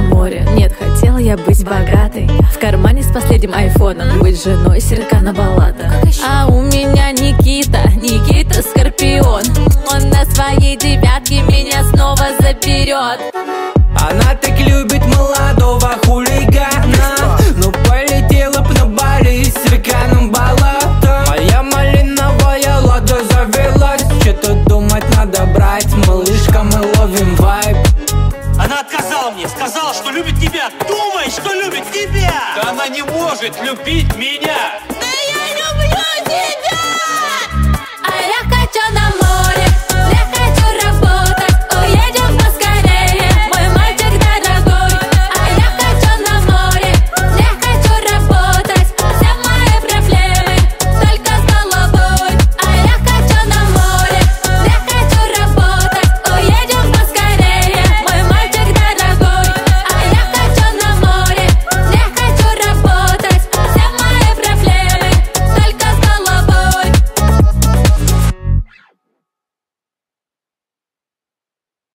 море. Нет, хотела я быть богатой, в кармане с последним айфоном, быть женой Серкана Балата. А у меня Никита Скорпион. Он на своей девятке меня снова заберет. Она так любит молодого хулигана, но полетела б на Бали с Серканом Балата. Моя малиновая лада завелась, что-то думать надо брать, малышка, мы ловим вайб. Она отказала мне, сказала, что любит тебя. Думай, что любит тебя. Да она не может любить меня. Да я люблю тебя!